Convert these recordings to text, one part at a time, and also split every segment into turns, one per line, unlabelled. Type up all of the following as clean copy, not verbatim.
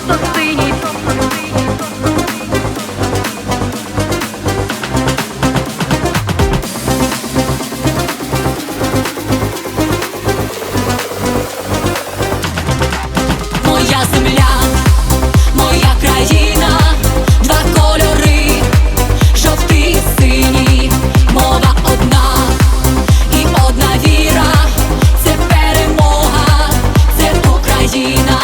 жовто-синій.
Моя земля, моя країна, два кольори, жовтий і синій, мова одна і одна віра, це перемога, це Україна.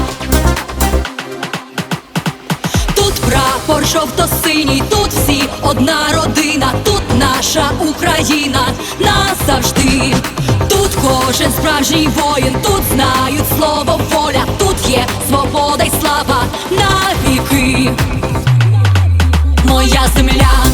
Тут прапор жовто-синій, тут всі одна родина, тут наша Україна назавжди. Тут кожен справжній воїн, тут знають слово воля, тут є свобода й слава навіки. Моя земля,